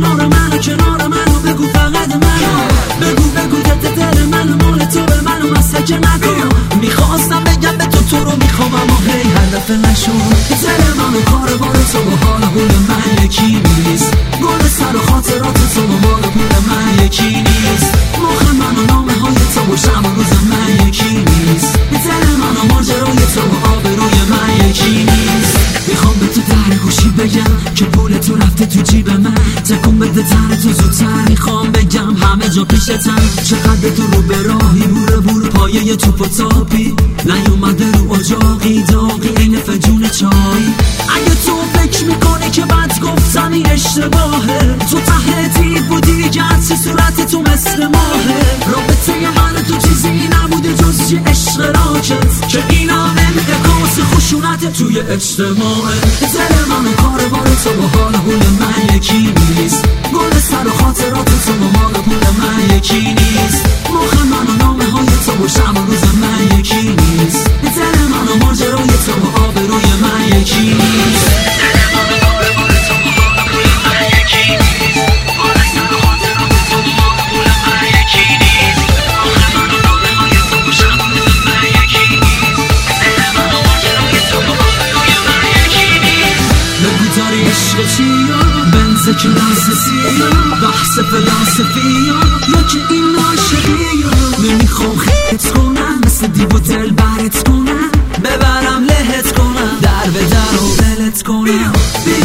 کنار منو کنار منو بگو فقط منو بگو دل منو مال تو به منو مسلک نکن میخواستم بگم به تو رو میخوام اما هی هدف نشد دل منو کاروان تو با حال پول من یکی نیست گل سر و خاطرات تو با مال پول من یکی نیست مخ من و نامه های تو و شب و روز من یکی نیست دل من و ماجرای تو و آبروی من یکی نیست میخوام به تو در گوشی بگم که پول تو رفته تو جیب من تکون بده تر تو زودتر میخوام بگم همه جا پیشتم چقدر تو رو به راهی بور پایه توپ و تاپی نیومده رو اجاقی داغی این فجون چایی اگه تو فکر میکنی که بد گفتم این اشتباهه تو ته دیو بودی گرچه صورت تو مثل ماهه رابطه من تو چیزی نبوده جز یه عشق راکت که اینا انعکاس خشونت توی اجتماعه دل من و کاروان تو با حال پول من یکی نیست گل سر و خاطرات تو با مال پول من یکی نیست مخ من و نامه های تو و شب و روز من یکی نیست دل من و ماجرای تو و آبروی من یکی نیست بنز کلاسیه بحث فلاسفیه یا که این عاشقیه نمیخوام خیت کنم مثل دیو دل برت کنم ببرم لهت کنم در به در و ولت کنم